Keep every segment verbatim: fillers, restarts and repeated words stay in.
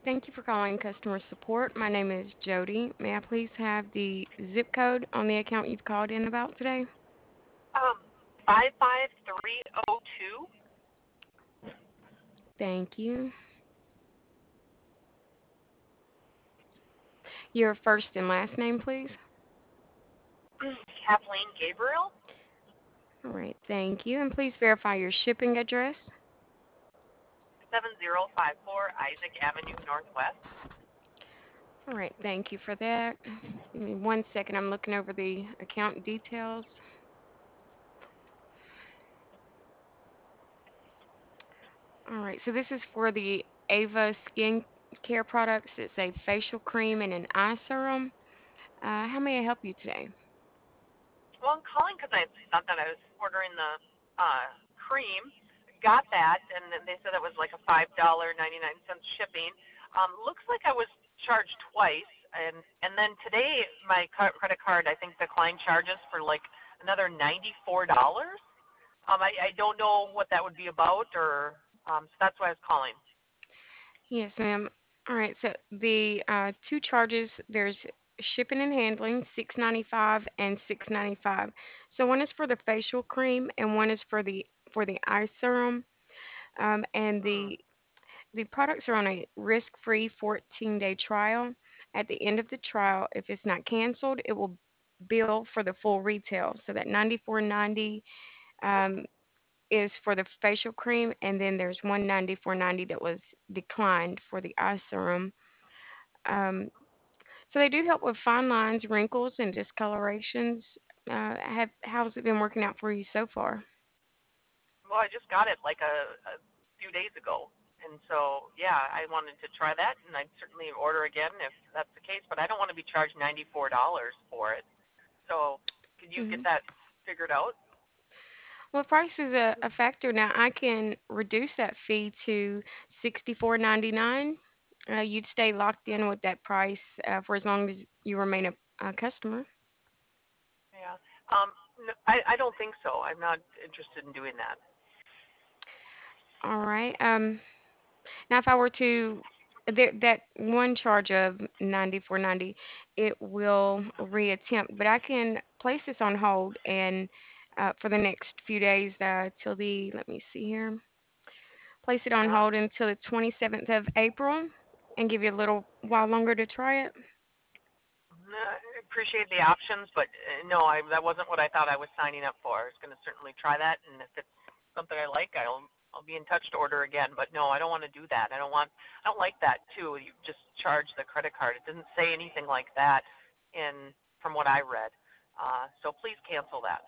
Thank you for calling customer support. My name is Jody. May I please have the zip code on the account you've called in about today? Um, five five three oh two. Thank you. Your first and last name, please. Kathleen Gabriel, All right, thank you. And please verify your shipping address. seven zero five four Isaac Avenue Northwest. All right, thank you for that. Give me one second. I'm looking over the account details. All right, so this is for the Ava Skin Care products. It's a facial cream and an eye serum. Uh, how may I help you today? Well, I'm calling because I thought that I was ordering the uh, cream. Got that, and then they said it was like a five dollar ninety nine cents shipping. Um, looks like I was charged twice, and and then today my credit card I think declined charges for like another ninety four dollars. Um, I I don't know what that would be about, or um, so that's why I was calling. Yes, ma'am. All right, so the uh, two charges, there's shipping and handling, six ninety-five and six ninety-five. So one is for the facial cream and one is for the for the eye serum. Um, and Hmm. the the products are on a risk-free fourteen-day trial. At the end of the trial, if it's not canceled, it will bill for the full retail. So that ninety-four ninety um, is for the facial cream, and then there's one ninety-four ninety that was declined for the eye serum. Um, so they do help with fine lines, wrinkles, and discolorations. Uh, have how's it been working out for you so far? Well, I just got it like a, a few days ago. And so, yeah, I wanted to try that, and I'd certainly order again if that's the case. But I don't want to be charged ninety-four dollars for it. So, could you get Hmm. that figured out? Well, price is a, a factor. Now I can reduce that fee to sixty-four ninety-nine. Uh, you'd stay locked in with that price uh, for as long as you remain a, a customer. Yeah. Um, no, I, I don't think so. I'm not interested in doing that. All right. Um, now, if I were to there, that one charge of ninety-four ninety, it will reattempt, but I can place this on hold and uh, for the next few days uh, till the let me see here, place it on Uh-huh. hold until the twenty-seventh of April and give you a little while longer to try it. No, I appreciate the options, but uh, no, I, that wasn't what I thought I was signing up for. I was going to certainly try that, and if it's something I like, I'll I'll be in touch to order again. But no, I don't want to do that. I don't want. I don't like that too. You just charge the credit card. It didn't say anything like that in from what I read. Uh, so please cancel that.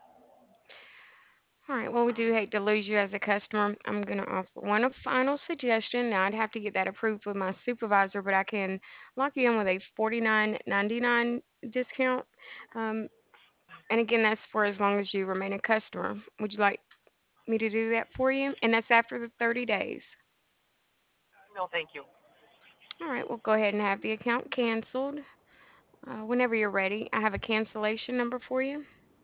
All right, well, we do hate to lose you as a customer. I'm going to offer one final suggestion. Now, I'd have to get that approved with my supervisor, but I can lock you in with a forty-nine ninety-nine discount. Um, and again, that's for as long as you remain a customer. Would you like me to do that for you? And that's after the thirty days. No, thank you. All right, we'll go ahead and have the account canceled. Uh, whenever you're ready, I have a cancellation number for you.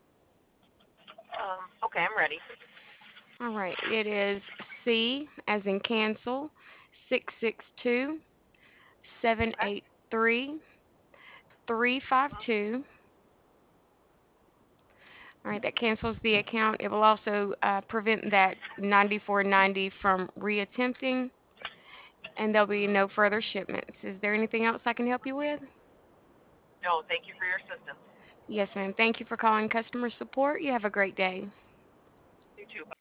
Um, okay, I'm ready. All right, it is C as in cancel, six six two seven Okay. eight three three five Mm-hmm. two. All right, that cancels the account. It will also uh, prevent that ninety-four ninety from reattempting, and there'll be no further shipments. Is there anything else I can help you with? No, thank you for your assistance. Yes, ma'am. Thank you for calling customer support. You have a great day. You too.